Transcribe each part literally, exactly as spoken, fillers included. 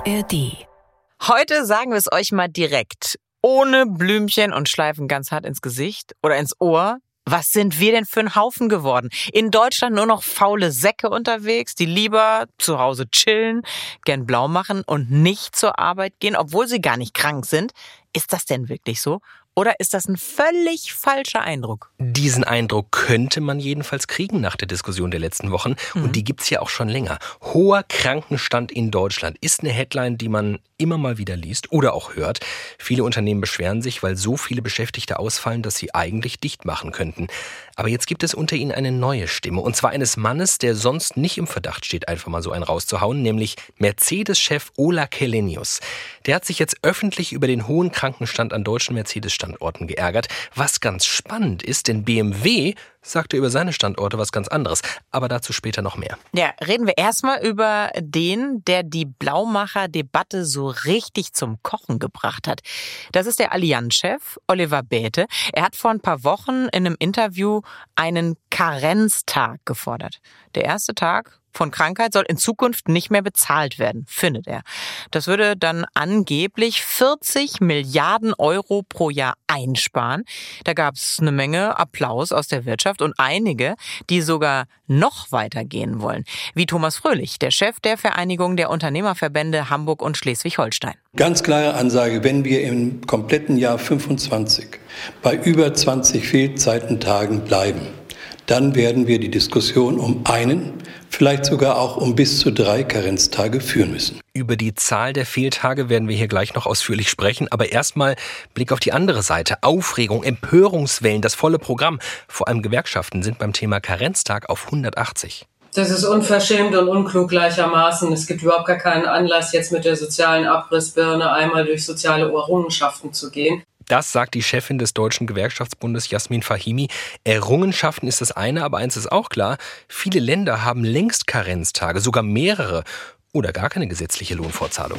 R D. Heute sagen wir es euch mal direkt. Ohne Blümchen und Schleifen ganz hart ins Gesicht oder ins Ohr. Was sind wir denn für ein Haufen geworden? In Deutschland nur noch faule Säcke unterwegs, die lieber zu Hause chillen, gern blau machen und nicht zur Arbeit gehen, obwohl sie gar nicht krank sind. Ist das denn wirklich so? Oder ist das ein völlig falscher Eindruck? Diesen Eindruck könnte man jedenfalls kriegen nach der Diskussion der letzten Wochen. Mhm. Und die gibt's ja auch schon länger. Hoher Krankenstand in Deutschland ist eine Headline, die man immer mal wieder liest oder auch hört. Viele Unternehmen beschweren sich, weil so viele Beschäftigte ausfallen, dass sie eigentlich dicht machen könnten. Aber jetzt gibt es unter ihnen eine neue Stimme. Und zwar eines Mannes, der sonst nicht im Verdacht steht, einfach mal so einen rauszuhauen, nämlich Mercedes-Chef Ola Källenius. Der hat sich jetzt öffentlich über den hohen Krankenstand an deutschen Mercedes-Standorten geärgert. Was ganz spannend ist, denn B M W sagte über seine Standorte was ganz anderes. Aber dazu später noch mehr. Ja, reden wir erstmal über den, der die Blaumacher-Debatte so richtig zum Kochen gebracht hat. Das ist der Allianz-Chef Oliver Bäte. Er hat vor ein paar Wochen in einem Interview einen Karenztag gefordert. Der erste Tag von Krankheit soll in Zukunft nicht mehr bezahlt werden, findet er. Das würde dann angeblich vierzig Milliarden Euro pro Jahr einsparen. Da gab es eine Menge Applaus aus der Wirtschaft und einige, die sogar noch weiter gehen wollen. Wie Thomas Fröhlich, der Chef der Vereinigung der Unternehmerverbände Hamburg und Schleswig-Holstein. Ganz klare Ansage, wenn wir im kompletten Jahr fünfundzwanzig bei über zwanzig Fehlzeitentagen bleiben, dann werden wir die Diskussion um einen, vielleicht sogar auch um bis zu drei Karenztage führen müssen. Über die Zahl der Fehltage werden wir hier gleich noch ausführlich sprechen. Aber erstmal Blick auf die andere Seite. Aufregung, Empörungswellen, das volle Programm. Vor allem Gewerkschaften sind beim Thema Karenztag auf hundertachtzig. Das ist unverschämt und unklug gleichermaßen. Es gibt überhaupt gar keinen Anlass, jetzt mit der sozialen Abrissbirne einmal durch soziale Errungenschaften zu gehen. Das sagt die Chefin des Deutschen Gewerkschaftsbundes Jasmin Fahimi. Errungenschaften ist das eine, aber eins ist auch klar. Viele Länder haben längst Karenztage, sogar mehrere oder gar keine gesetzliche Lohnfortzahlung.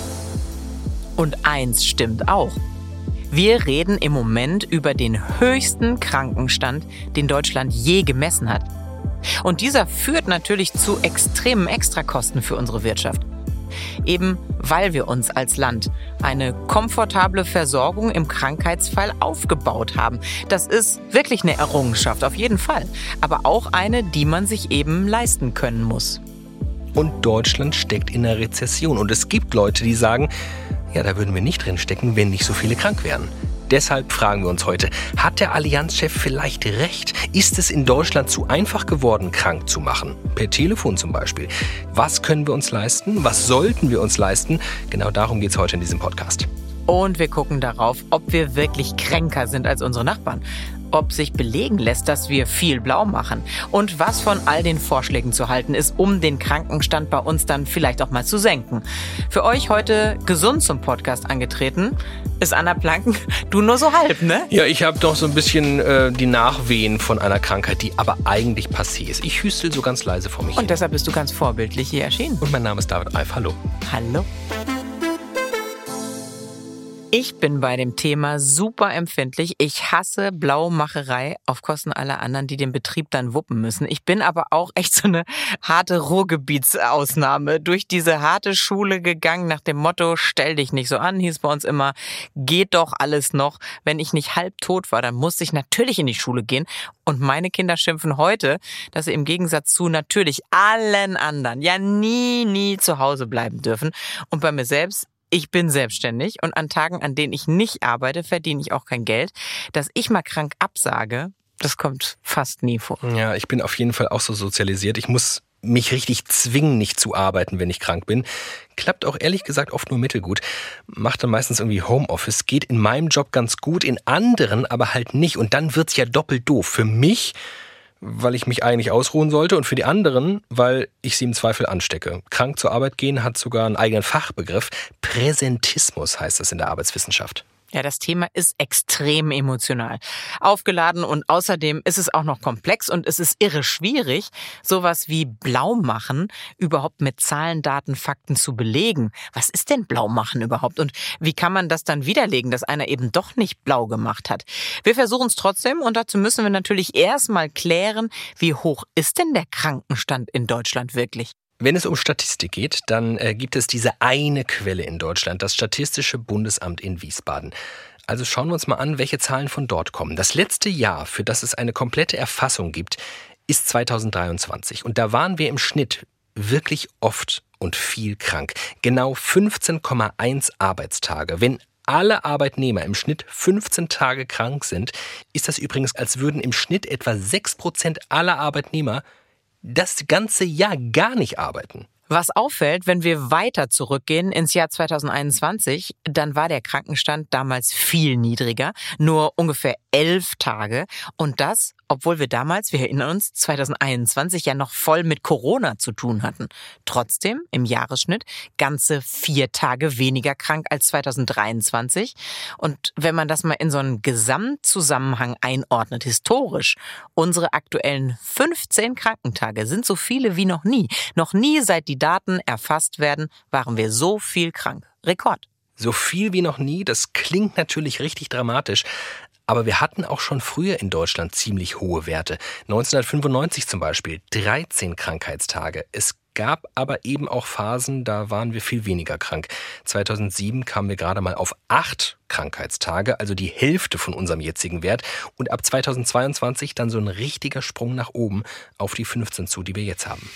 Und eins stimmt auch. Wir reden im Moment über den höchsten Krankenstand, den Deutschland je gemessen hat. Und dieser führt natürlich zu extremen Extrakosten für unsere Wirtschaft. Eben weil wir uns als Land eine komfortable Versorgung im Krankheitsfall aufgebaut haben. Das ist wirklich eine Errungenschaft, auf jeden Fall. Aber auch eine, die man sich eben leisten können muss. Und Deutschland steckt in einer Rezession. Und es gibt Leute, die sagen, ja, da würden wir nicht drin stecken, wenn nicht so viele krank wären. Deshalb fragen wir uns heute, hat der Allianz-Chef vielleicht recht? Ist es in Deutschland zu einfach geworden, krank zu machen? Per Telefon zum Beispiel. Was können wir uns leisten? Was sollten wir uns leisten? Genau darum geht es heute in diesem Podcast. Und wir gucken darauf, ob wir wirklich kränker sind als unsere Nachbarn. Ob sich belegen lässt, dass wir viel blau machen. Und was von all den Vorschlägen zu halten ist, um den Krankenstand bei uns dann vielleicht auch mal zu senken. Für euch heute gesund zum Podcast angetreten ist Anna Planken. Du nur so halb, ne? Ja, ich habe doch so ein bisschen äh, die Nachwehen von einer Krankheit, die aber eigentlich passé ist. Ich hüstel so ganz leise vor mich Und hin. deshalb bist du ganz vorbildlich hier erschienen. Und mein Name ist David Eif. Hallo. Hallo. Ich bin bei dem Thema super empfindlich. Ich hasse Blaumacherei auf Kosten aller anderen, die den Betrieb dann wuppen müssen. Ich bin aber auch echt so eine harte Ruhrgebietsausnahme durch diese harte Schule gegangen nach dem Motto, stell dich nicht so an, hieß bei uns immer, geht doch alles noch. Wenn ich nicht halb tot war, dann musste ich natürlich in die Schule gehen. Und meine Kinder schimpfen heute, dass sie im Gegensatz zu natürlich allen anderen ja nie, nie zu Hause bleiben dürfen. Und bei mir selbst, ich bin selbstständig und an Tagen, an denen ich nicht arbeite, verdiene ich auch kein Geld. Dass ich mal krank absage, das kommt fast nie vor. Ja, ich bin auf jeden Fall auch so sozialisiert. Ich muss mich richtig zwingen, nicht zu arbeiten, wenn ich krank bin. Klappt auch ehrlich gesagt oft nur mittelgut. Macht dann meistens irgendwie Homeoffice. Geht in meinem Job ganz gut, in anderen aber halt nicht. Und dann wird's ja doppelt doof. Für mich, weil ich mich eigentlich ausruhen sollte, und für die anderen, weil ich sie im Zweifel anstecke. Krank zur Arbeit gehen hat sogar einen eigenen Fachbegriff. Präsentismus heißt das in der Arbeitswissenschaft. Ja, das Thema ist extrem emotional aufgeladen und außerdem ist es auch noch komplex und es ist irre schwierig, sowas wie Blaumachen überhaupt mit Zahlen, Daten, Fakten zu belegen. Was ist denn Blaumachen überhaupt und wie kann man das dann widerlegen, dass einer eben doch nicht blau gemacht hat? Wir versuchen es trotzdem und dazu müssen wir natürlich erstmal klären, wie hoch ist denn der Krankenstand in Deutschland wirklich? Wenn es um Statistik geht, dann äh, gibt es diese eine Quelle in Deutschland, das Statistische Bundesamt in Wiesbaden. Also schauen wir uns mal an, welche Zahlen von dort kommen. Das letzte Jahr, für das es eine komplette Erfassung gibt, ist zweitausenddreiundzwanzig. Und da waren wir im Schnitt wirklich oft und viel krank. Genau fünfzehn Komma eins Arbeitstage. Wenn alle Arbeitnehmer im Schnitt fünfzehn Tage krank sind, ist das übrigens, als würden im Schnitt etwa sechs Prozent aller Arbeitnehmer das ganze Jahr gar nicht arbeiten. Was auffällt, wenn wir weiter zurückgehen ins Jahr zweitausendeinundzwanzig, dann war der Krankenstand damals viel niedriger, nur ungefähr elf Tage. Und das, obwohl wir damals, wir erinnern uns, zweitausendeinundzwanzig ja noch voll mit Corona zu tun hatten. Trotzdem im Jahresschnitt ganze vier Tage weniger krank als zweitausenddreiundzwanzig. Und wenn man das mal in so einen Gesamtzusammenhang einordnet, historisch, unsere aktuellen fünfzehn Krankentage sind so viele wie noch nie. Noch nie, seit die Daten erfasst werden, waren wir so viel krank. Rekord. So viel wie noch nie, das klingt natürlich richtig dramatisch. Aber wir hatten auch schon früher in Deutschland ziemlich hohe Werte. neunzehnhundertfünfundneunzig zum Beispiel, dreizehn Krankheitstage. Es gab aber eben auch Phasen, da waren wir viel weniger krank. zweitausendsieben kamen wir gerade mal auf acht Krankheitstage, also die Hälfte von unserem jetzigen Wert. Und ab zweitausendzweiundzwanzig dann so ein richtiger Sprung nach oben auf die fünfzehn zu, die wir jetzt haben.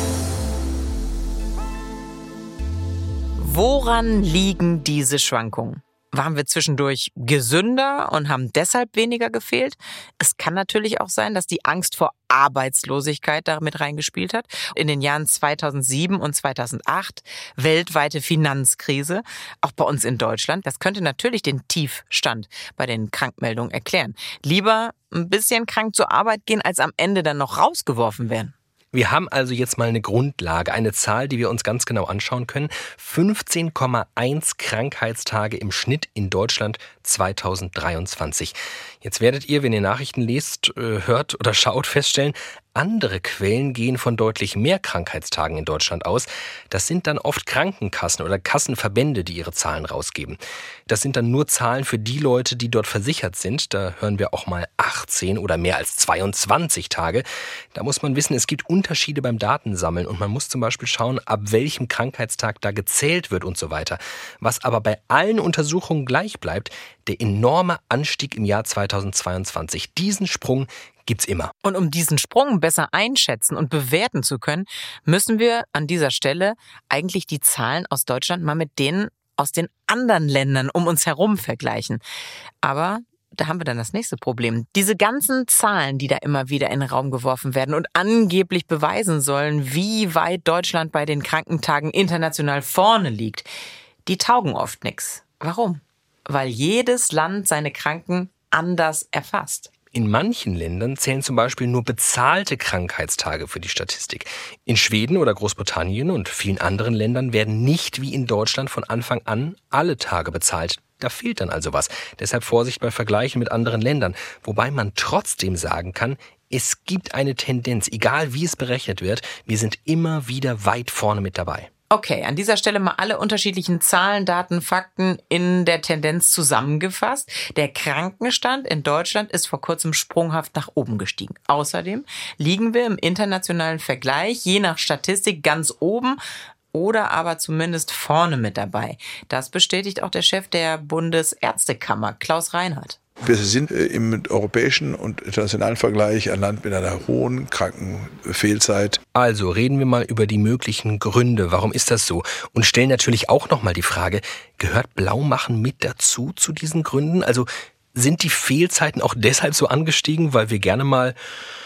Woran liegen diese Schwankungen? Waren wir zwischendurch gesünder und haben deshalb weniger gefehlt? Es kann natürlich auch sein, dass die Angst vor Arbeitslosigkeit damit reingespielt hat. In den Jahren zweitausendsieben und zweitausendacht weltweite Finanzkrise, auch bei uns in Deutschland. Das könnte natürlich den Tiefstand bei den Krankmeldungen erklären. Lieber ein bisschen krank zur Arbeit gehen, als am Ende dann noch rausgeworfen werden. Wir haben also jetzt mal eine Grundlage, eine Zahl, die wir uns ganz genau anschauen können. fünfzehn Komma eins Krankheitstage im Schnitt in Deutschland zweitausenddreiundzwanzig. Jetzt werdet ihr, wenn ihr Nachrichten lest, hört oder schaut, feststellen, andere Quellen gehen von deutlich mehr Krankheitstagen in Deutschland aus. Das sind dann oft Krankenkassen oder Kassenverbände, die ihre Zahlen rausgeben. Das sind dann nur Zahlen für die Leute, die dort versichert sind. Da hören wir auch mal achtzehn oder mehr als zweiundzwanzig Tage. Da muss man wissen, es gibt Unterschiede beim Datensammeln und man muss zum Beispiel schauen, ab welchem Krankheitstag da gezählt wird und so weiter. Was aber bei allen Untersuchungen gleich bleibt, der enorme Anstieg im Jahr zweitausendzweiundzwanzig. Diesen Sprung gibt's immer. Und um diesen Sprung besser einschätzen und bewerten zu können, müssen wir an dieser Stelle eigentlich die Zahlen aus Deutschland mal mit denen aus den anderen Ländern um uns herum vergleichen. Aber da haben wir dann das nächste Problem. Diese ganzen Zahlen, die da immer wieder in den Raum geworfen werden und angeblich beweisen sollen, wie weit Deutschland bei den Krankentagen international vorne liegt, die taugen oft nichts. Warum? Weil jedes Land seine Kranken anders erfasst. In manchen Ländern zählen zum Beispiel nur bezahlte Krankheitstage für die Statistik. In Schweden oder Großbritannien und vielen anderen Ländern werden nicht wie in Deutschland von Anfang an alle Tage bezahlt. Da fehlt dann also was. Deshalb Vorsicht bei Vergleichen mit anderen Ländern. Wobei man trotzdem sagen kann, es gibt eine Tendenz, egal wie es berechnet wird, wir sind immer wieder weit vorne mit dabei. Okay, an dieser Stelle mal alle unterschiedlichen Zahlen, Daten, Fakten in der Tendenz zusammengefasst. Der Krankenstand in Deutschland ist vor kurzem sprunghaft nach oben gestiegen. Außerdem liegen wir im internationalen Vergleich je nach Statistik ganz oben oder aber zumindest vorne mit dabei. Das bestätigt auch der Chef der Bundesärztekammer, Klaus Reinhardt. Wir sind im europäischen und internationalen Vergleich ein Land mit einer hohen Krankenfehlzeit. Also reden wir mal über die möglichen Gründe. Warum ist das so? Und stellen natürlich auch nochmal die Frage, gehört Blaumachen mit dazu, zu diesen Gründen? Also sind die Fehlzeiten auch deshalb so angestiegen, weil wir gerne mal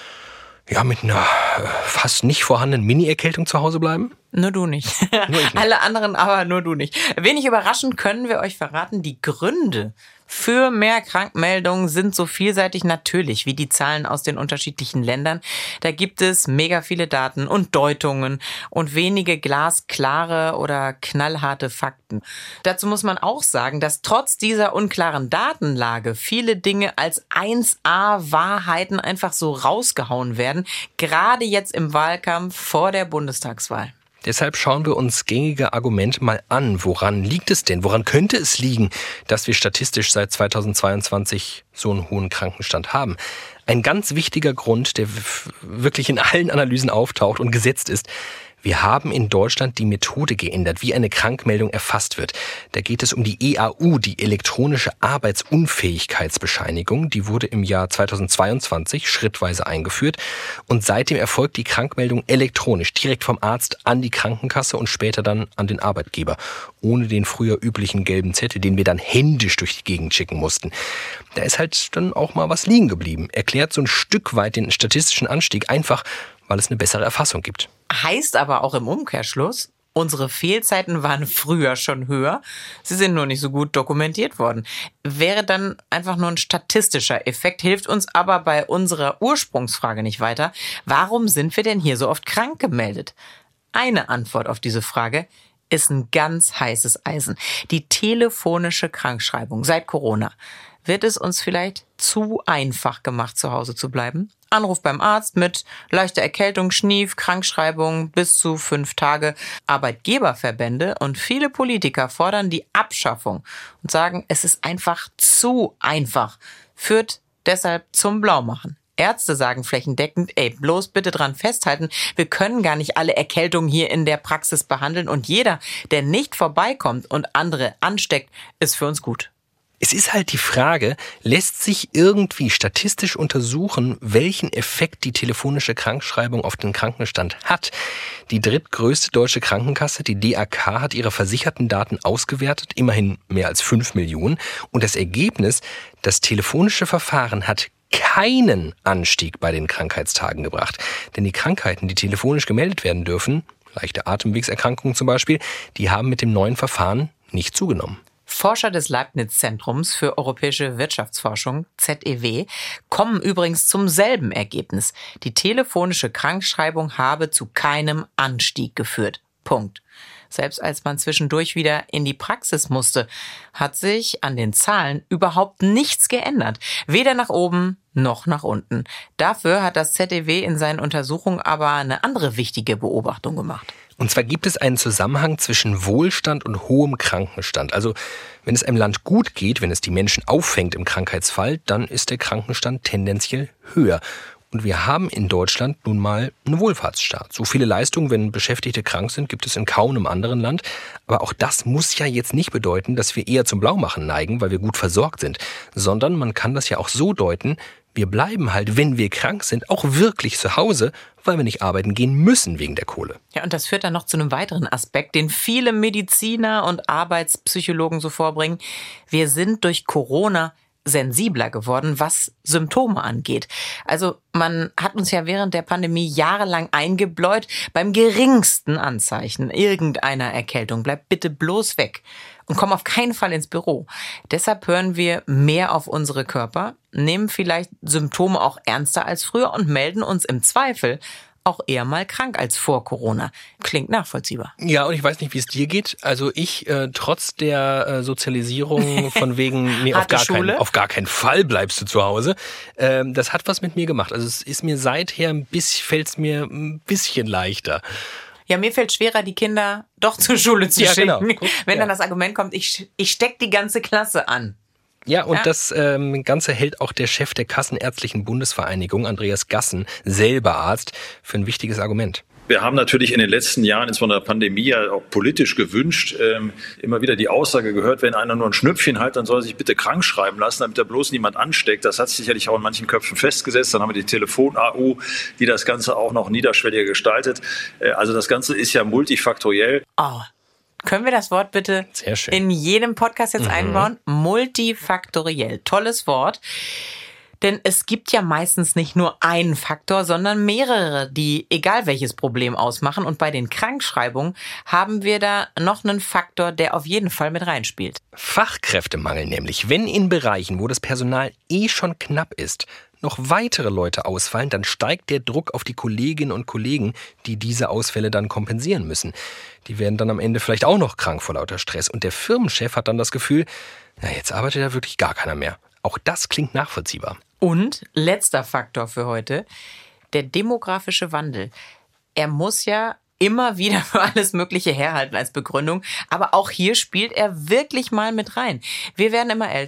ja mit einer fast nicht vorhandenen Mini-Erkältung zu Hause bleiben? Nur du nicht. Nur ich nicht. Alle anderen aber nur du nicht. Wenig überraschend können wir euch verraten, die Gründe für mehr Krankmeldungen sind so vielseitig natürlich wie die Zahlen aus den unterschiedlichen Ländern. Da gibt es mega viele Daten und Deutungen und wenige glasklare oder knallharte Fakten. Dazu muss man auch sagen, dass trotz dieser unklaren Datenlage viele Dinge als eins A Wahrheiten einfach so rausgehauen werden, gerade jetzt im Wahlkampf vor der Bundestagswahl. Deshalb schauen wir uns gängige Argumente mal an. Woran liegt es denn? Woran könnte es liegen, dass wir statistisch seit zweitausendzweiundzwanzig so einen hohen Krankenstand haben? Ein ganz wichtiger Grund, der wirklich in allen Analysen auftaucht und gesetzt ist, Wir haben in Deutschland die Methode geändert, wie eine Krankmeldung erfasst wird. Da geht es um die E A U, die elektronische Arbeitsunfähigkeitsbescheinigung. Die wurde im Jahr zweitausendzweiundzwanzig schrittweise eingeführt. Und seitdem erfolgt die Krankmeldung elektronisch, direkt vom Arzt an die Krankenkasse und später dann an den Arbeitgeber. Ohne den früher üblichen gelben Zettel, den wir dann händisch durch die Gegend schicken mussten. Da ist halt dann auch mal was liegen geblieben. Erklärt so ein Stück weit den statistischen Anstieg, einfach weil es eine bessere Erfassung gibt. Heißt aber auch im Umkehrschluss, unsere Fehlzeiten waren früher schon höher. Sie sind nur nicht so gut dokumentiert worden. Wäre dann einfach nur ein statistischer Effekt, hilft uns aber bei unserer Ursprungsfrage nicht weiter. Warum sind wir denn hier so oft krank gemeldet? Eine Antwort auf diese Frage ist ein ganz heißes Eisen. Die telefonische Krankschreibung seit Corona. Wird es uns vielleicht zu einfach gemacht, zu Hause zu bleiben? Anruf beim Arzt mit leichter Erkältung, Schnief, Krankschreibung bis zu fünf Tage. Arbeitgeberverbände und viele Politiker fordern die Abschaffung und sagen, es ist einfach zu einfach. Führt deshalb zum Blaumachen. Ärzte sagen flächendeckend, ey, bloß bitte dran festhalten, wir können gar nicht alle Erkältungen hier in der Praxis behandeln und jeder, der nicht vorbeikommt und andere ansteckt, ist für uns gut. Es ist halt die Frage, lässt sich irgendwie statistisch untersuchen, welchen Effekt die telefonische Krankschreibung auf den Krankenstand hat? Die drittgrößte deutsche Krankenkasse, die D A K, hat ihre versicherten Daten ausgewertet, immerhin mehr als fünf Millionen. Und das Ergebnis, das telefonische Verfahren hat keinen Anstieg bei den Krankheitstagen gebracht. Denn die Krankheiten, die telefonisch gemeldet werden dürfen, leichte Atemwegserkrankungen zum Beispiel, die haben mit dem neuen Verfahren nicht zugenommen. Forscher des Leibniz-Zentrums für europäische Wirtschaftsforschung, Z E W, kommen übrigens zum selben Ergebnis. Die telefonische Krankschreibung habe zu keinem Anstieg geführt. Punkt. Selbst als man zwischendurch wieder in die Praxis musste, hat sich an den Zahlen überhaupt nichts geändert. Weder nach oben noch nach unten. Dafür hat das Z E W in seinen Untersuchungen aber eine andere wichtige Beobachtung gemacht. Und zwar gibt es einen Zusammenhang zwischen Wohlstand und hohem Krankenstand. Also wenn es einem Land gut geht, wenn es die Menschen auffängt im Krankheitsfall, dann ist der Krankenstand tendenziell höher. Und wir haben in Deutschland nun mal einen Wohlfahrtsstaat. So viele Leistungen, wenn Beschäftigte krank sind, gibt es in kaum einem anderen Land. Aber auch das muss ja jetzt nicht bedeuten, dass wir eher zum Blaumachen neigen, weil wir gut versorgt sind. Sondern man kann das ja auch so deuten, wir bleiben halt, wenn wir krank sind, auch wirklich zu Hause, weil wir nicht arbeiten gehen müssen wegen der Kohle. Ja, und das führt dann noch zu einem weiteren Aspekt, den viele Mediziner und Arbeitspsychologen so vorbringen. Wir sind durch Corona sensibler geworden, was Symptome angeht. Also man hat uns ja während der Pandemie jahrelang eingebläut, beim geringsten Anzeichen irgendeiner Erkältung bleibt bitte bloß weg und komm auf keinen Fall ins Büro. Deshalb hören wir mehr auf unsere Körper, nehmen vielleicht Symptome auch ernster als früher und melden uns im Zweifel auch eher mal krank als vor Corona. Klingt nachvollziehbar. Ja, und ich weiß nicht, wie es dir geht. Also ich, äh, trotz der äh, Sozialisierung von wegen, nee, auf gar, kein, auf gar keinen Fall bleibst du zu Hause, äh, das hat was mit mir gemacht. Also es ist mir seither ein bisschen, fällt es mir ein bisschen leichter. Ja, mir fällt schwerer, die Kinder doch zur Schule zu ja, schicken. Genau. Guck, wenn ja. dann das Argument kommt, ich, ich steck die ganze Klasse an. Ja, und ja. das ähm, Ganze hält auch der Chef der Kassenärztlichen Bundesvereinigung, Andreas Gassen, selber Arzt, für ein wichtiges Argument. Wir haben natürlich in den letzten Jahren, insbesondere der Pandemie, ja auch politisch gewünscht, ähm, immer wieder die Aussage gehört, wenn einer nur ein Schnüpfchen hat, dann soll er sich bitte krank schreiben lassen, damit er bloß niemand ansteckt. Das hat sich sicherlich auch in manchen Köpfen festgesetzt. Dann haben wir die Telefon-A U, die das Ganze auch noch niederschwelliger gestaltet. Äh, also das Ganze ist ja multifaktoriell. Oh. Können wir das Wort bitte Sehr schön. in jedem Podcast jetzt mhm. einbauen? Multifaktoriell. Tolles Wort. Denn es gibt ja meistens nicht nur einen Faktor, sondern mehrere, die egal welches Problem ausmachen. Und bei den Krankschreibungen haben wir da noch einen Faktor, der auf jeden Fall mit reinspielt. Fachkräftemangel nämlich. Wenn in Bereichen, wo das Personal eh schon knapp ist, noch weitere Leute ausfallen, dann steigt der Druck auf die Kolleginnen und Kollegen, die diese Ausfälle dann kompensieren müssen. Die werden dann am Ende vielleicht auch noch krank vor lauter Stress. Und der Firmenchef hat dann das Gefühl, na, jetzt arbeitet da wirklich gar keiner mehr. Auch das klingt nachvollziehbar. Und letzter Faktor für heute, der demografische Wandel. Er muss ja immer wieder für alles Mögliche herhalten als Begründung. Aber auch hier spielt er wirklich mal mit rein. Wir werden immer älter.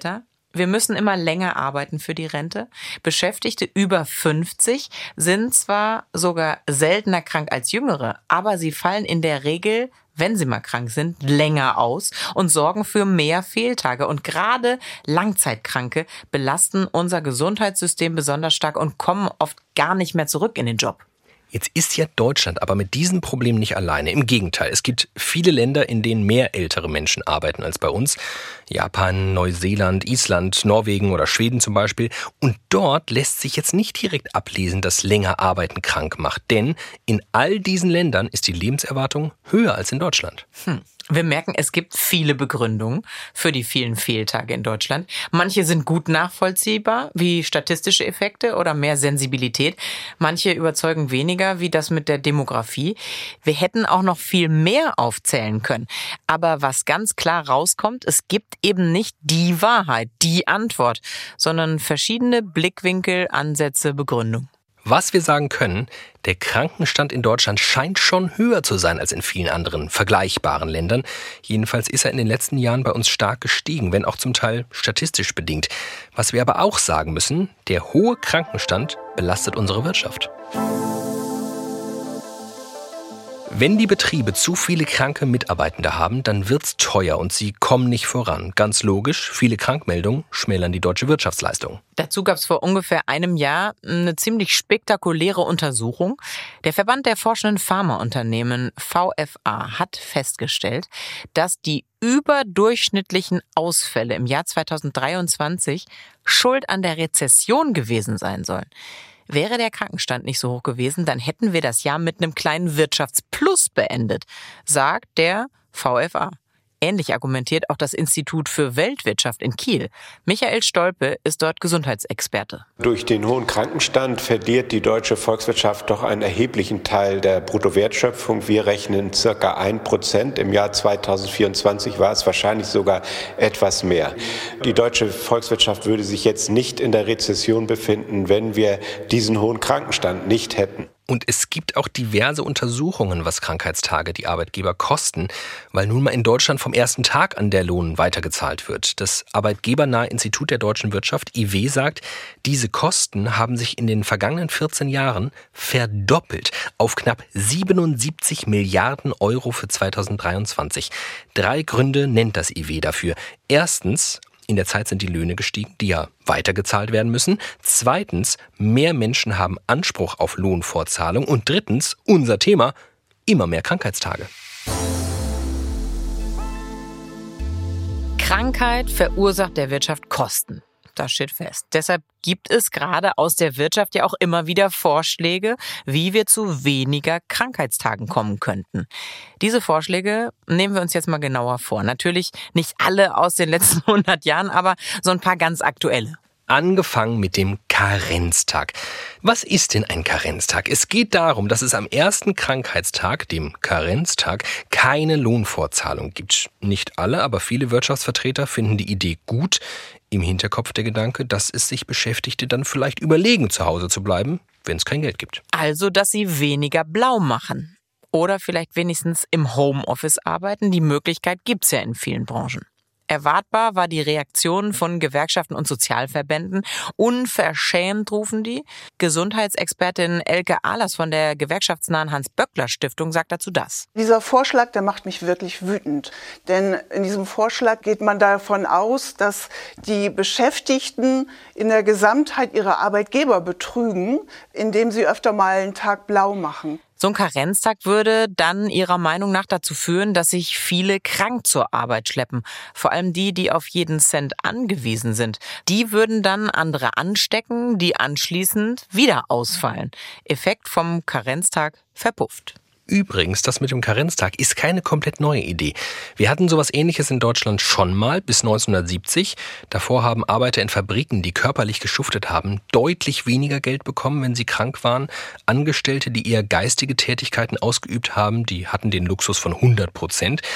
Wir müssen immer länger arbeiten für die Rente. Beschäftigte über fünfzig sind zwar sogar seltener krank als Jüngere, aber sie fallen in der Regel, wenn sie mal krank sind, länger aus und sorgen für mehr Fehltage. Und gerade Langzeitkranke belasten unser Gesundheitssystem besonders stark und kommen oft gar nicht mehr zurück in den Job. Jetzt ist ja Deutschland aber mit diesem Problem nicht alleine. Im Gegenteil, es gibt viele Länder, in denen mehr ältere Menschen arbeiten als bei uns. Japan, Neuseeland, Island, Norwegen oder Schweden zum Beispiel. Und dort lässt sich jetzt nicht direkt ablesen, dass länger Arbeiten krank macht. Denn in all diesen Ländern ist die Lebenserwartung höher als in Deutschland. Hm. Wir merken, es gibt viele Begründungen für die vielen Fehltage in Deutschland. Manche sind gut nachvollziehbar, wie statistische Effekte oder mehr Sensibilität. Manche überzeugen weniger, wie das mit der Demografie. Wir hätten auch noch viel mehr aufzählen können. Aber was ganz klar rauskommt, es gibt eben nicht die Wahrheit, die Antwort, sondern verschiedene Blickwinkel, Ansätze, Begründungen. Was wir sagen können, der Krankenstand in Deutschland scheint schon höher zu sein als in vielen anderen vergleichbaren Ländern. Jedenfalls ist er in den letzten Jahren bei uns stark gestiegen, wenn auch zum Teil statistisch bedingt. Was wir aber auch sagen müssen, der hohe Krankenstand belastet unsere Wirtschaft. Wenn die Betriebe zu viele kranke Mitarbeitende haben, dann wird's teuer und sie kommen nicht voran. Ganz logisch, viele Krankmeldungen schmälern die deutsche Wirtschaftsleistung. Dazu gab es vor ungefähr einem Jahr eine ziemlich spektakuläre Untersuchung. Der Verband der forschenden Pharmaunternehmen V F A hat festgestellt, dass die überdurchschnittlichen Ausfälle im Jahr zweitausenddreiundzwanzig schuld an der Rezession gewesen sein sollen. Wäre der Krankenstand nicht so hoch gewesen, dann hätten wir das Jahr mit einem kleinen Wirtschaftsplus beendet, sagt der V F A. Ähnlich argumentiert auch das Institut für Weltwirtschaft in Kiel. Michael Stolpe ist dort Gesundheitsexperte. Durch den hohen Krankenstand verliert die deutsche Volkswirtschaft doch einen erheblichen Teil der Bruttowertschöpfung. Wir rechnen circa ein Prozent. Im Jahr zweitausendvierundzwanzig war es wahrscheinlich sogar etwas mehr. Die deutsche Volkswirtschaft würde sich jetzt nicht in der Rezession befinden, wenn wir diesen hohen Krankenstand nicht hätten. Und es gibt auch diverse Untersuchungen, was Krankheitstage die Arbeitgeber kosten, weil nun mal in Deutschland vom ersten Tag an der Lohn weitergezahlt wird. Das arbeitgebernahe Institut der deutschen Wirtschaft, I W, sagt, diese Kosten haben sich in den vergangenen vierzehn Jahren verdoppelt auf knapp siebenundsiebzig Milliarden Euro für zweitausenddreiundzwanzig. Drei Gründe nennt das I W dafür. Erstens, in der Zeit sind die Löhne gestiegen, die ja weitergezahlt werden müssen. Zweitens, mehr Menschen haben Anspruch auf Lohnfortzahlung. Und drittens, unser Thema, immer mehr Krankheitstage. Krankheit verursacht der Wirtschaft Kosten. Das steht fest. Deshalb gibt es gerade aus der Wirtschaft ja auch immer wieder Vorschläge, wie wir zu weniger Krankheitstagen kommen könnten. Diese Vorschläge nehmen wir uns jetzt mal genauer vor. Natürlich nicht alle aus den letzten hundert Jahren, aber so ein paar ganz aktuelle. Angefangen mit dem Karenztag. Was ist denn ein Karenztag? Es geht darum, dass es am ersten Krankheitstag, dem Karenztag, keine Lohnfortzahlung gibt. Nicht alle, aber viele Wirtschaftsvertreter finden die Idee gut. Im Hinterkopf der Gedanke, dass es sich Beschäftigte dann vielleicht überlegen, zu Hause zu bleiben, wenn es kein Geld gibt. Also, dass sie weniger blau machen. Oder vielleicht wenigstens im Homeoffice arbeiten. Die Möglichkeit gibt's ja in vielen Branchen. Erwartbar war die Reaktion von Gewerkschaften und Sozialverbänden. Unverschämt, rufen die. Gesundheitsexpertin Elke Ahlers von der gewerkschaftsnahen Hans-Böckler-Stiftung sagt dazu das. Dieser Vorschlag, der macht mich wirklich wütend. Denn in diesem Vorschlag geht man davon aus, dass die Beschäftigten in der Gesamtheit ihre Arbeitgeber betrügen, indem sie öfter mal einen Tag blau machen. So ein Karenztag würde dann ihrer Meinung nach dazu führen, dass sich viele krank zur Arbeit schleppen. Vor allem die, die auf jeden Cent angewiesen sind. Die würden dann andere anstecken, die anschließend wieder ausfallen. Effekt vom Karenztag verpufft. Übrigens, das mit dem Karenztag ist keine komplett neue Idee. Wir hatten sowas Ähnliches in Deutschland schon mal bis neunzehnhundertsiebzig. Davor haben Arbeiter in Fabriken, die körperlich geschuftet haben, deutlich weniger Geld bekommen, wenn sie krank waren. Angestellte, die eher geistige Tätigkeiten ausgeübt haben, die hatten den Luxus von hundert Prozent.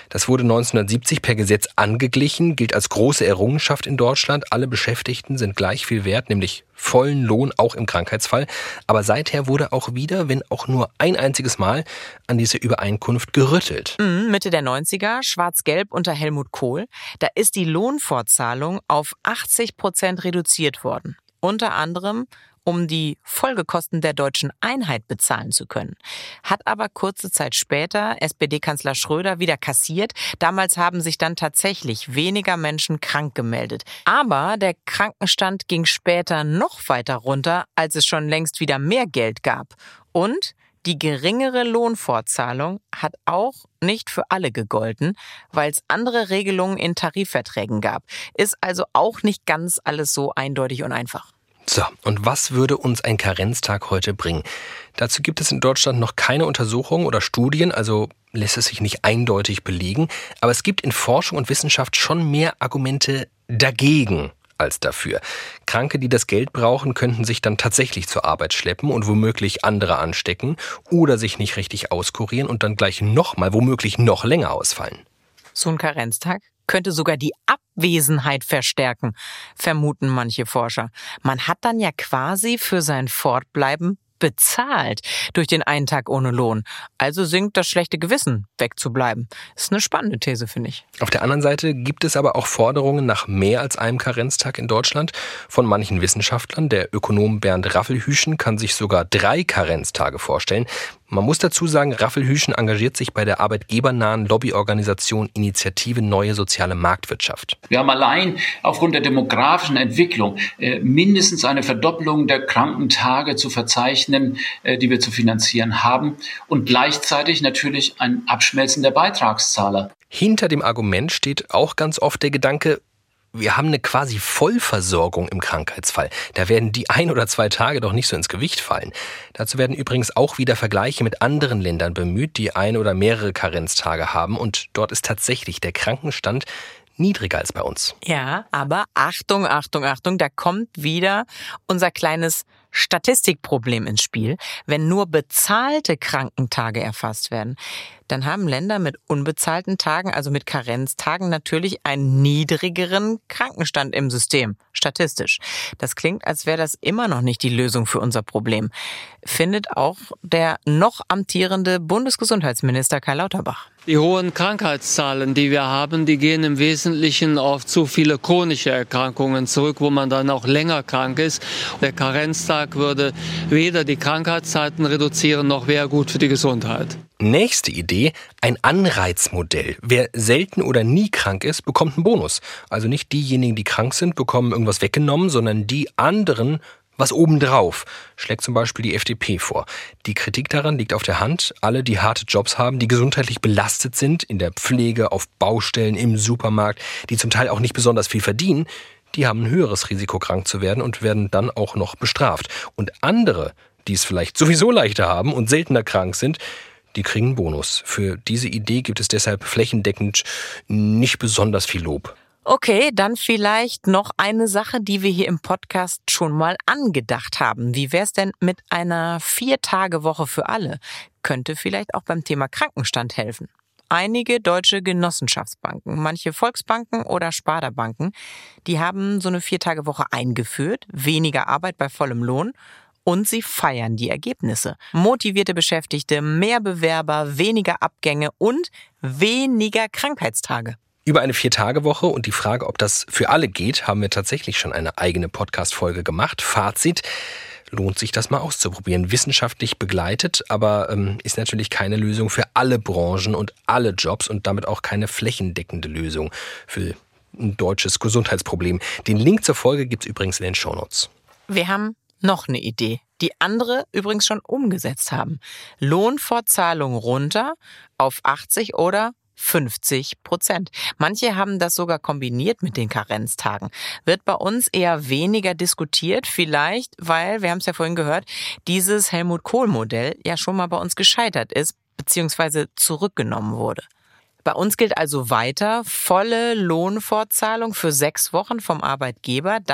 Das wurde neunzehnhundertsiebzig per Gesetz angeglichen, gilt als große Errungenschaft in Deutschland. Alle Beschäftigten sind gleich viel wert, nämlich vollen Lohn, auch im Krankheitsfall. Aber seither wurde auch wieder, wenn auch nur ein einziges Mal, an diese Übereinkunft gerüttelt. Mhm, Mitte der neunziger, schwarz-gelb unter Helmut Kohl, da ist die Lohnfortzahlung auf achtzig Prozent reduziert worden. Unter anderem, um die Folgekosten der deutschen Einheit bezahlen zu können. Hat aber kurze Zeit später S P D-Kanzler Schröder wieder kassiert. Damals haben sich dann tatsächlich weniger Menschen krank gemeldet. Aber der Krankenstand ging später noch weiter runter, als es schon längst wieder mehr Geld gab. Und die geringere Lohnfortzahlung hat auch nicht für alle gegolten, weil es andere Regelungen in Tarifverträgen gab. Ist also auch nicht ganz alles so eindeutig und einfach. So, und was würde uns ein Karenztag heute bringen? Dazu gibt es in Deutschland noch keine Untersuchungen oder Studien, also lässt es sich nicht eindeutig belegen. Aber es gibt in Forschung und Wissenschaft schon mehr Argumente dagegen als dafür. Kranke, die das Geld brauchen, könnten sich dann tatsächlich zur Arbeit schleppen und womöglich andere anstecken oder sich nicht richtig auskurieren und dann gleich nochmal, womöglich noch länger ausfallen. So ein Karenztag könnte sogar die Abwesenheit verstärken, vermuten manche Forscher. Man hat dann ja quasi für sein Fortbleiben bezahlt durch den einen Tag ohne Lohn. Also sinkt das schlechte Gewissen, wegzubleiben. Das ist eine spannende These, finde ich. Auf der anderen Seite gibt es aber auch Forderungen nach mehr als einem Karenztag in Deutschland von manchen Wissenschaftlern. Der Ökonom Bernd Raffelhüschen kann sich sogar drei Karenztage vorstellen. Man muss dazu sagen, Raffelhüschen engagiert sich bei der arbeitgebernahen Lobbyorganisation Initiative Neue Soziale Marktwirtschaft. Wir haben allein aufgrund der demografischen Entwicklung äh, mindestens eine Verdoppelung der Krankentage zu verzeichnen, äh, die wir zu finanzieren haben und gleichzeitig natürlich ein Abschmelzen der Beitragszahler. Hinter dem Argument steht auch ganz oft der Gedanke, wir haben eine quasi Vollversorgung im Krankheitsfall. Da werden die ein oder zwei Tage doch nicht so ins Gewicht fallen. Dazu werden übrigens auch wieder Vergleiche mit anderen Ländern bemüht, die ein oder mehrere Karenztage haben. Und dort ist tatsächlich der Krankenstand niedriger als bei uns. Ja, aber Achtung, Achtung, Achtung, da kommt wieder unser kleines Statistikproblem ins Spiel. Wenn nur bezahlte Krankentage erfasst werden, dann haben Länder mit unbezahlten Tagen, also mit Karenztagen, natürlich einen niedrigeren Krankenstand im System, statistisch. Das klingt, als wäre das immer noch nicht die Lösung für unser Problem. Findet auch der noch amtierende Bundesgesundheitsminister Karl Lauterbach. Die hohen Krankheitszahlen, die wir haben, die gehen im Wesentlichen auf zu viele chronische Erkrankungen zurück, wo man dann auch länger krank ist. Der Karenztag würde weder die Krankheitszeiten reduzieren, noch wäre gut für die Gesundheit. Nächste Idee, ein Anreizmodell. Wer selten oder nie krank ist, bekommt einen Bonus. Also nicht diejenigen, die krank sind, bekommen irgendwas weggenommen, sondern die anderen was obendrauf, schlägt zum Beispiel die F D P vor. Die Kritik daran liegt auf der Hand. Alle, die harte Jobs haben, die gesundheitlich belastet sind, in der Pflege, auf Baustellen, im Supermarkt, die zum Teil auch nicht besonders viel verdienen, die haben ein höheres Risiko, krank zu werden und werden dann auch noch bestraft. Und andere, die es vielleicht sowieso leichter haben und seltener krank sind, die kriegen einen Bonus. Für diese Idee gibt es deshalb flächendeckend nicht besonders viel Lob. Okay, dann vielleicht noch eine Sache, die wir hier im Podcast schon mal angedacht haben. Wie wär's denn mit einer Vier-Tage-Woche für alle? Könnte vielleicht auch beim Thema Krankenstand helfen. Einige deutsche Genossenschaftsbanken, manche Volksbanken oder Sparda-Banken, die haben so eine Vier-Tage-Woche eingeführt, weniger Arbeit bei vollem Lohn. Und sie feiern die Ergebnisse. Motivierte Beschäftigte, mehr Bewerber, weniger Abgänge und weniger Krankheitstage. Über eine Vier-Tage-Woche und die Frage, ob das für alle geht, haben wir tatsächlich schon eine eigene Podcast-Folge gemacht. Fazit: Lohnt sich das mal auszuprobieren. Wissenschaftlich begleitet, aber ähm, ist natürlich keine Lösung für alle Branchen und alle Jobs und damit auch keine flächendeckende Lösung für ein deutsches Gesundheitsproblem. Den Link zur Folge gibt's übrigens in den Shownotes. Wir haben noch eine Idee, die andere übrigens schon umgesetzt haben. Lohnfortzahlung runter auf achtzig oder fünfzig Prozent. Manche haben das sogar kombiniert mit den Karenztagen. Wird bei uns eher weniger diskutiert, vielleicht, weil, wir haben es ja vorhin gehört, dieses Helmut-Kohl-Modell ja schon mal bei uns gescheitert ist, beziehungsweise zurückgenommen wurde. Bei uns gilt also weiter volle Lohnfortzahlung für sechs Wochen vom Arbeitgeber, dann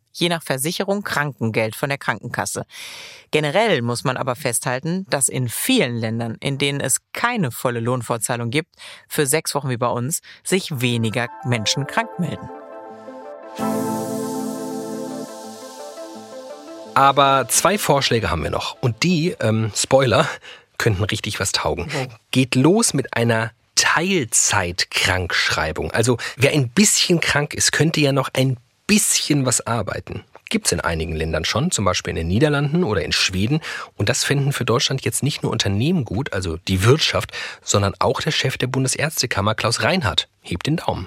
je nach Versicherung Krankengeld von der Krankenkasse. Generell muss man aber festhalten, dass in vielen Ländern, in denen es keine volle Lohnfortzahlung gibt, für sechs Wochen wie bei uns, sich weniger Menschen krank melden. Aber zwei Vorschläge haben wir noch. Und die, ähm, Spoiler, könnten richtig was taugen. Geht los mit einer Teilzeitkrankschreibung. Also wer ein bisschen krank ist, könnte ja noch ein bisschen was arbeiten. Gibt's in einigen Ländern schon, zum Beispiel in den Niederlanden oder in Schweden. Und das fänden für Deutschland jetzt nicht nur Unternehmen gut, also die Wirtschaft, sondern auch der Chef der Bundesärztekammer, Klaus Reinhardt, hebt den Daumen.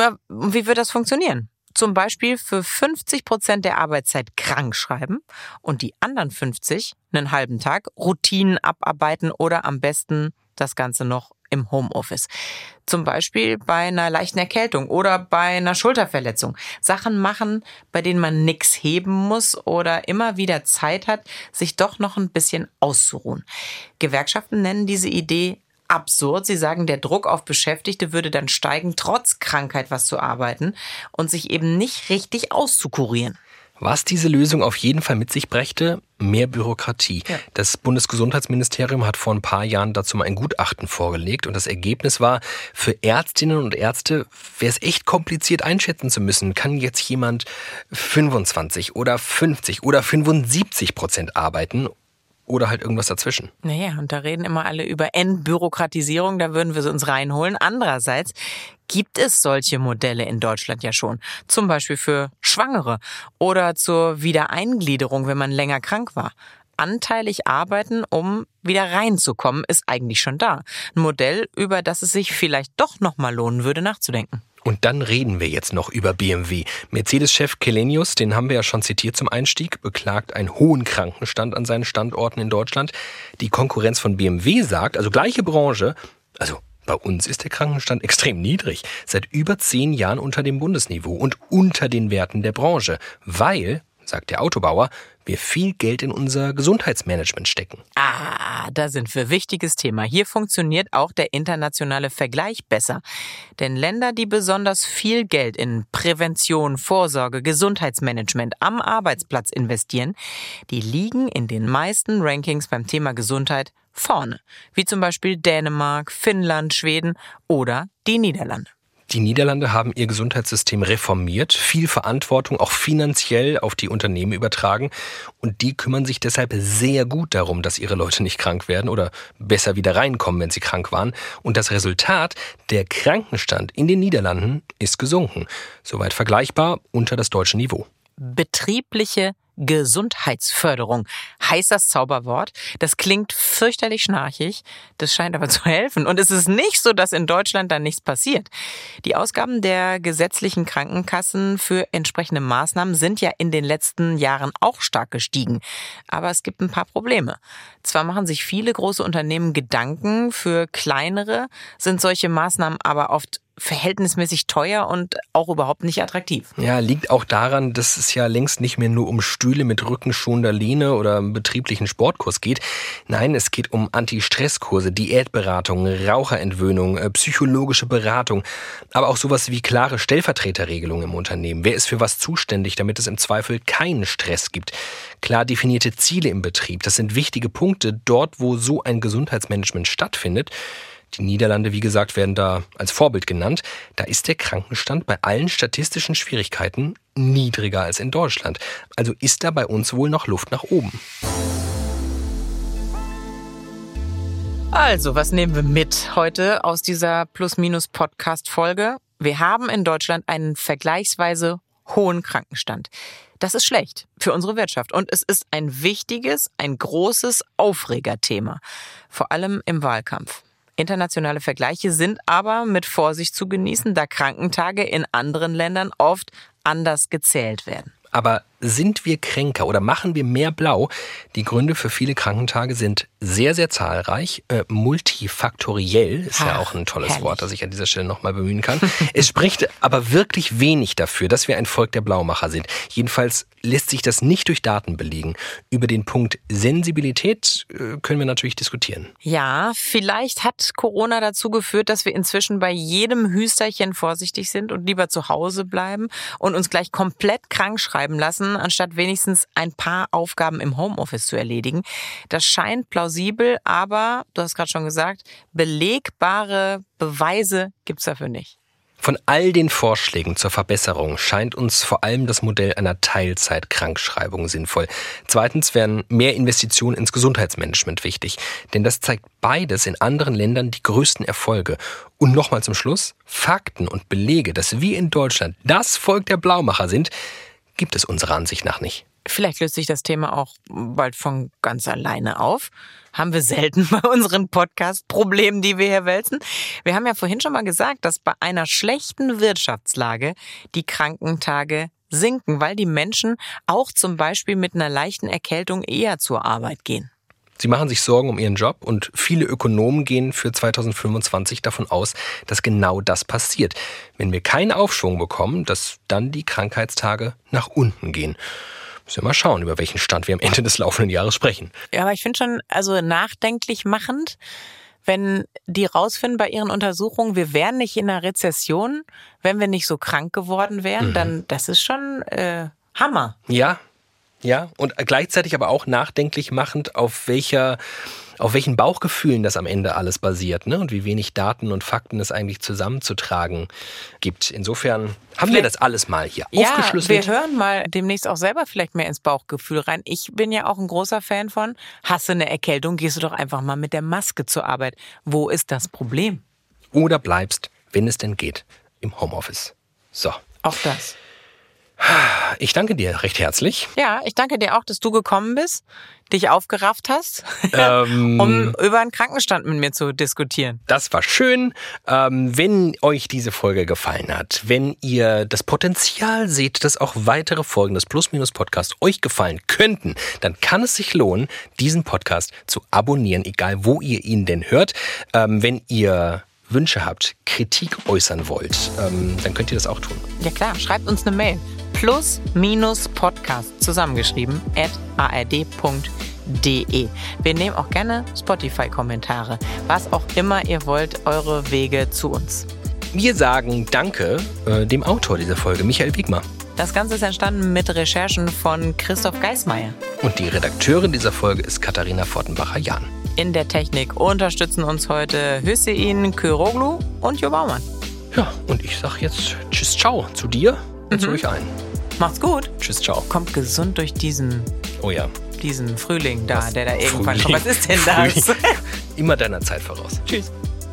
Wie wird das funktionieren? Zum Beispiel für fünfzig Prozent der Arbeitszeit krank schreiben und die anderen fünfzig einen halben Tag Routinen abarbeiten oder am besten das Ganze noch im Homeoffice. Zum Beispiel bei einer leichten Erkältung oder bei einer Schulterverletzung. Sachen machen, bei denen man nichts heben muss oder immer wieder Zeit hat, sich doch noch ein bisschen auszuruhen. Gewerkschaften nennen diese Idee absurd. Sie sagen, der Druck auf Beschäftigte würde dann steigen, trotz Krankheit was zu arbeiten und sich eben nicht richtig auszukurieren. Was diese Lösung auf jeden Fall mit sich brächte? Mehr Bürokratie. Ja. Das Bundesgesundheitsministerium hat vor ein paar Jahren dazu mal ein Gutachten vorgelegt und das Ergebnis war, für Ärztinnen und Ärzte wäre es echt kompliziert einschätzen zu müssen. Kann jetzt jemand fünfundzwanzig oder fünfzig oder fünfundsiebzig Prozent arbeiten? Oder halt irgendwas dazwischen. Naja, und da reden immer alle über Entbürokratisierung, da würden wir sie uns reinholen. Andererseits gibt es solche Modelle in Deutschland ja schon. Zum Beispiel für Schwangere oder zur Wiedereingliederung, wenn man länger krank war. Anteilig arbeiten, um wieder reinzukommen, ist eigentlich schon da. Ein Modell, über das es sich vielleicht doch nochmal lohnen würde, nachzudenken. Und dann reden wir jetzt noch über B M W. Mercedes-Chef Källenius, den haben wir ja schon zitiert zum Einstieg, beklagt einen hohen Krankenstand an seinen Standorten in Deutschland. Die Konkurrenz von B M W sagt, also gleiche Branche, also bei uns ist der Krankenstand extrem niedrig, seit über zehn Jahren unter dem Bundesniveau und unter den Werten der Branche, weil, sagt der Autobauer, wir viel Geld in unser Gesundheitsmanagement stecken. Ah, da sind wir. Wichtiges Thema. Hier funktioniert auch der internationale Vergleich besser. Denn Länder, die besonders viel Geld in Prävention, Vorsorge, Gesundheitsmanagement am Arbeitsplatz investieren, die liegen in den meisten Rankings beim Thema Gesundheit vorne. Wie zum Beispiel Dänemark, Finnland, Schweden oder die Niederlande. Die Niederlande haben ihr Gesundheitssystem reformiert, viel Verantwortung auch finanziell auf die Unternehmen übertragen und die kümmern sich deshalb sehr gut darum, dass ihre Leute nicht krank werden oder besser wieder reinkommen, wenn sie krank waren. Und das Resultat, der Krankenstand in den Niederlanden ist gesunken, soweit vergleichbar unter das deutsche Niveau. Betriebliche Gesundheitsförderung heißt das Zauberwort. Das klingt fürchterlich schnarchig, das scheint aber zu helfen. Und es ist nicht so, dass in Deutschland dann nichts passiert. Die Ausgaben der gesetzlichen Krankenkassen für entsprechende Maßnahmen sind ja in den letzten Jahren auch stark gestiegen. Aber es gibt ein paar Probleme. Zwar machen sich viele große Unternehmen Gedanken, für kleinere sind solche Maßnahmen aber oft verhältnismäßig teuer und auch überhaupt nicht attraktiv. Ja, liegt auch daran, dass es ja längst nicht mehr nur um Stühle mit rückenschonender Lehne oder einen betrieblichen Sportkurs geht. Nein, es geht um Anti-Stress-Kurse, Diätberatung, Raucherentwöhnung, psychologische Beratung, aber auch sowas wie klare Stellvertreterregelungen im Unternehmen. Wer ist für was zuständig, damit es im Zweifel keinen Stress gibt? Klar definierte Ziele im Betrieb, das sind wichtige Punkte dort, wo so ein Gesundheitsmanagement stattfindet. Die Niederlande, wie gesagt, werden da als Vorbild genannt. Da ist der Krankenstand bei allen statistischen Schwierigkeiten niedriger als in Deutschland. Also ist da bei uns wohl noch Luft nach oben. Also, was nehmen wir mit heute aus dieser Plus-Minus-Podcast-Folge? Wir haben in Deutschland einen vergleichsweise hohen Krankenstand. Das ist schlecht für unsere Wirtschaft und es ist ein wichtiges, ein großes Aufregerthema, vor allem im Wahlkampf. Internationale Vergleiche sind aber mit Vorsicht zu genießen, da Krankentage in anderen Ländern oft anders gezählt werden. Aber sind wir kränker oder machen wir mehr blau? Die Gründe für viele Krankentage sind sehr, sehr zahlreich. Äh, multifaktoriell ist Ach, ja auch ein tolles herrlich. Wort, das ich an dieser Stelle nochmal bemühen kann. Es spricht aber wirklich wenig dafür, dass wir ein Volk der Blaumacher sind. Jedenfalls lässt sich das nicht durch Daten belegen. Über den Punkt Sensibilität äh, können wir natürlich diskutieren. Ja, vielleicht hat Corona dazu geführt, dass wir inzwischen bei jedem Hüsterchen vorsichtig sind und lieber zu Hause bleiben und uns gleich komplett krank schreiben lassen, lassen, anstatt wenigstens ein paar Aufgaben im Homeoffice zu erledigen. Das scheint plausibel, aber, du hast gerade schon gesagt, belegbare Beweise gibt's dafür nicht. Von all den Vorschlägen zur Verbesserung scheint uns vor allem das Modell einer Teilzeitkrankschreibung sinnvoll. Zweitens wären mehr Investitionen ins Gesundheitsmanagement wichtig, denn das zeigt beides in anderen Ländern die größten Erfolge. Und nochmal zum Schluss, Fakten und Belege, dass wir in Deutschland das Volk der Blaumacher sind, gibt es unserer Ansicht nach nicht. Vielleicht löst sich das Thema auch bald von ganz alleine auf. Haben wir selten bei unseren Podcast-Problemen, die wir hier wälzen. Wir haben ja vorhin schon mal gesagt, dass bei einer schlechten Wirtschaftslage die Krankentage sinken, weil die Menschen auch zum Beispiel mit einer leichten Erkältung eher zur Arbeit gehen. Sie machen sich Sorgen um ihren Job und viele Ökonomen gehen für zweitausendfünfundzwanzig davon aus, dass genau das passiert. Wenn wir keinen Aufschwung bekommen, dass dann die Krankheitstage nach unten gehen. Müssen wir mal schauen, über welchen Stand wir am Ende des laufenden Jahres sprechen. Ja, aber ich finde schon also nachdenklich machend, wenn die rausfinden bei ihren Untersuchungen, wir wären nicht in einer Rezession, wenn wir nicht so krank geworden wären, mhm. dann das ist schon äh, Hammer. Ja, ja, und gleichzeitig aber auch nachdenklich machend, auf welcher, auf welchen Bauchgefühlen das am Ende alles basiert, ne? Und wie wenig Daten und Fakten es eigentlich zusammenzutragen gibt. Insofern haben vielleicht, wir das alles mal hier ja, aufgeschlüsselt. Wir hören mal demnächst auch selber vielleicht mehr ins Bauchgefühl rein. Ich bin ja auch ein großer Fan von, hast du eine Erkältung, gehst du doch einfach mal mit der Maske zur Arbeit. Wo ist das Problem? Oder bleibst, wenn es denn geht, im Homeoffice. So. Auch das. Ich danke dir recht herzlich. Ja, ich danke dir auch, dass du gekommen bist, dich aufgerafft hast, ähm, um über einen Krankenstand mit mir zu diskutieren. Das war schön. Ähm, wenn euch diese Folge gefallen hat, wenn ihr das Potenzial seht, dass auch weitere Folgen des Plus-Minus-Podcasts euch gefallen könnten, dann kann es sich lohnen, diesen Podcast zu abonnieren, egal wo ihr ihn denn hört. Ähm, wenn ihr Wünsche habt, Kritik äußern wollt, ähm, dann könnt ihr das auch tun. Ja klar, schreibt uns eine Mail. Plus-Podcast zusammengeschrieben at a r d punkt d e. Wir nehmen auch gerne Spotify-Kommentare. Was auch immer ihr wollt, eure Wege zu uns. Wir sagen Danke äh, dem Autor dieser Folge, Michael Wigmer. Das Ganze ist entstanden mit Recherchen von Christoph Geismeier. Und die Redakteurin dieser Folge ist Katharina Fortenbacher-Jahn. In der Technik unterstützen uns heute Hüseyin Küroglu und Jo Baumann. Ja, und ich sag jetzt Tschüss, Ciao zu dir und mhm. zu euch allen. Macht's gut. Tschüss, ciao. Kommt gesund durch diesen, oh ja. diesen Frühling da, Was? der da irgendwann Frühling. kommt. Was ist denn das? Frühling. Immer deiner Zeit voraus. Tschüss.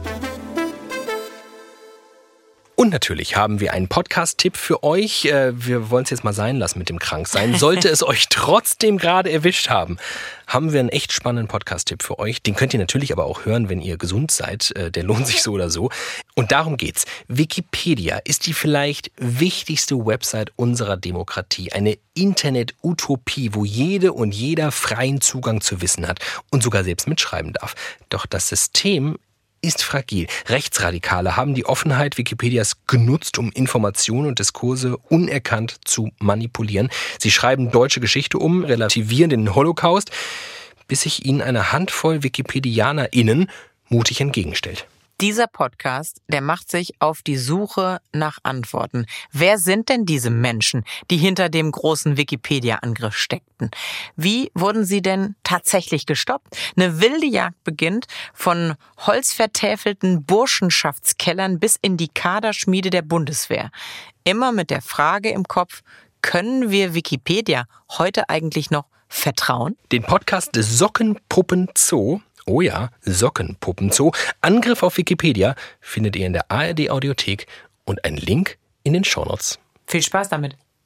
Und natürlich haben wir einen Podcast-Tipp für euch. Wir wollen es jetzt mal sein lassen mit dem Kranksein. Sollte es euch trotzdem gerade erwischt haben, haben wir einen echt spannenden Podcast-Tipp für euch. Den könnt ihr natürlich aber auch hören, wenn ihr gesund seid. Der lohnt sich so oder so. Und darum geht's. Wikipedia ist die vielleicht wichtigste Website unserer Demokratie. Eine Internet-Utopie, wo jede und jeder freien Zugang zu Wissen hat und sogar selbst mitschreiben darf. Doch das System ist fragil. Rechtsradikale haben die Offenheit Wikipedias genutzt, um Informationen und Diskurse unerkannt zu manipulieren. Sie schreiben deutsche Geschichte um, relativieren den Holocaust, bis sich ihnen eine Handvoll WikipedianerInnen mutig entgegenstellt. Dieser Podcast, der macht sich auf die Suche nach Antworten. Wer sind denn diese Menschen, die hinter dem großen Wikipedia-Angriff steckten? Wie wurden sie denn tatsächlich gestoppt? Eine wilde Jagd beginnt von holzvertäfelten Burschenschaftskellern bis in die Kaderschmiede der Bundeswehr. Immer mit der Frage im Kopf, können wir Wikipedia heute eigentlich noch vertrauen? Den Podcast des Sockenpuppen-Zoo, oh ja, Sockenpuppenzoo, Angriff auf Wikipedia, findet ihr in der A R D Audiothek und einen Link in den Shownotes. Viel Spaß damit.